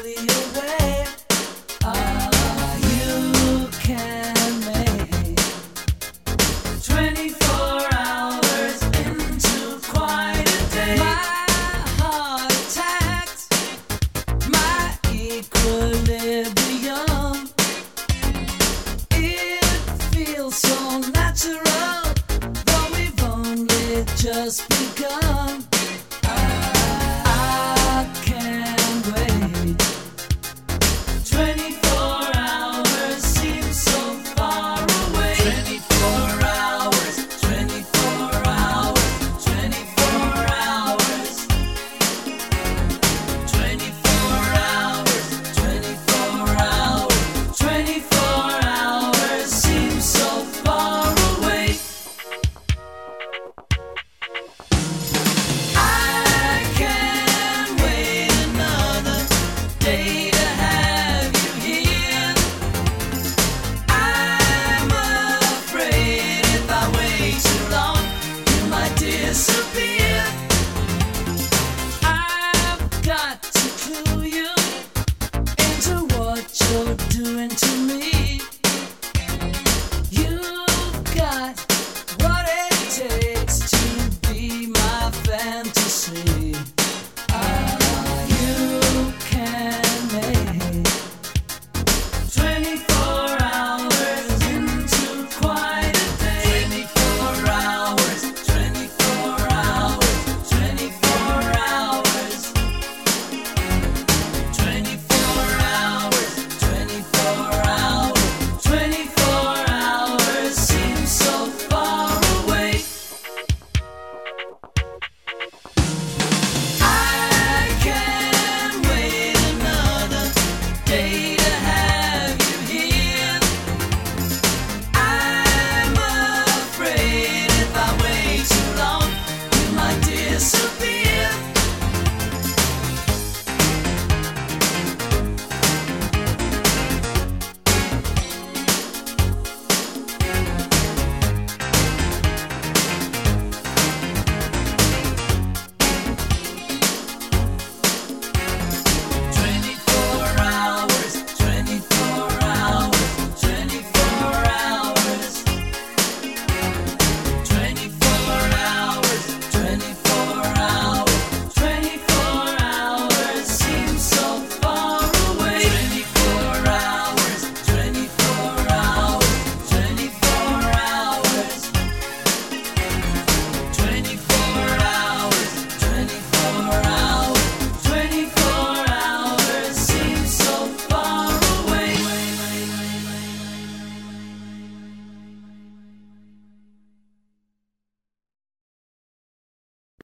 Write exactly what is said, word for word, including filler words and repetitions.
slowly away. Ah, you can make twenty-four hours into quite a day. My heart attacks my equilibrium. It feels so natural, though we've only just begun. I can't wait. twenty-four hours seems so far away. twenty-four hours, twenty-four hours, twenty-four hours. twenty-four hours, twenty-four hours, twenty-four hours seems so far away. I can't wait another day.